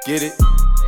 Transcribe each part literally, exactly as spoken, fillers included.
Get it?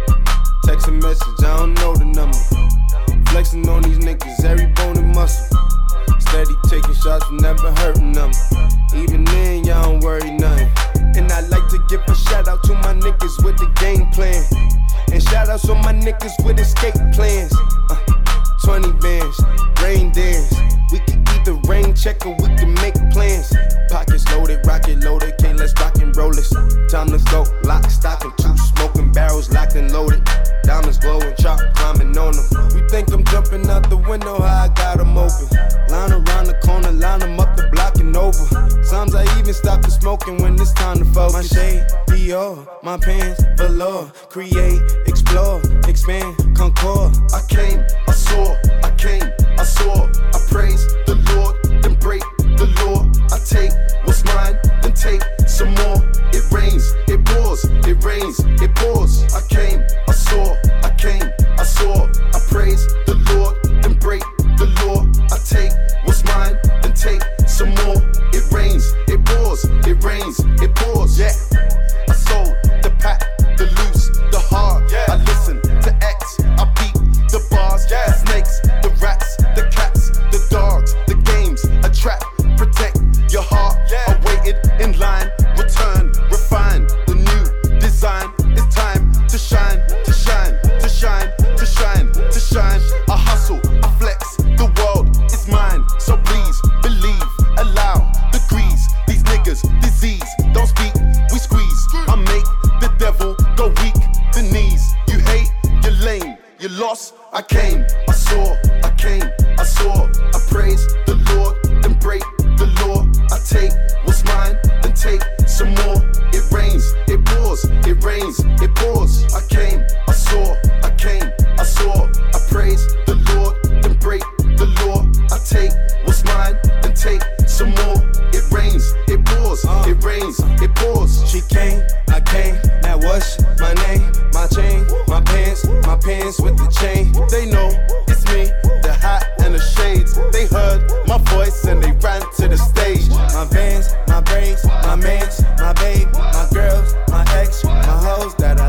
Text a message, I don't know the number. Flexing on these niggas, every bone and muscle. Steady taking shots, never hurting them. Even then, y'all don't worry nothing. And I like to give a shout out to my niggas with the game plan. And shout outs on my niggas with escape plans. Uh, twenty bands, rain dance. We can either rain check or we can make plans. Pockets loaded, rocket loaded, can't let's rock and roll this. Time to go, lock, stock, and two smoking barrels locked and loaded. Diamonds glowing, chop climbing on them. You think I'm jumping out the window, how I got them open. Line around the corner, line them up the block and over. Sometimes I even stop the smoking when it's time to focus. My shade, Dior, my pants, velour. Create, explore, expand, concord. I came, I saw, I came, I saw. I praise the Lord, then break the law. I take what's mine, then take some more. It rains, it pours, it rains, it pours. I came, I saw, I came, I saw. I praise the Lord, then break the law. I take what's mine, then take some more. It rains, it pours, it rains, it pours. Yeah, I sold the pack, the loose, the hard. Yeah. I listen to X, I beat the bars. Yeah. The snakes, the rats, the cats, the dogs, the games, a trap, protect your heart. Yeah. I waited in line, return, refine the new design. It's time to shine, to shine, to shine, to shine, to shine. I hustle, I flex, the world is mine. So please believe, allow degrees. These niggas, disease, don't speak, we squeeze. I make the devil go weak, the knees. You hate, you're lame, you lost. I came, I saw, I came, I saw. I praise the Lord, then break the law. I take what's mine, then take some more. It rains, it pours, it rains, it pours. I came, I saw, I came, I saw. I praise the Lord, then break the law. I take what's mine, then take some more. It rains, it pours, uh, it rains, it pours. She came, I came, now what's my name? My chain, my pants, my pants with the chain. They know it's me, the hat and the shades. They heard my voice and they ran to the stage. My Vans, my braids, my mans, my babe, my girls, my ex, my hoes that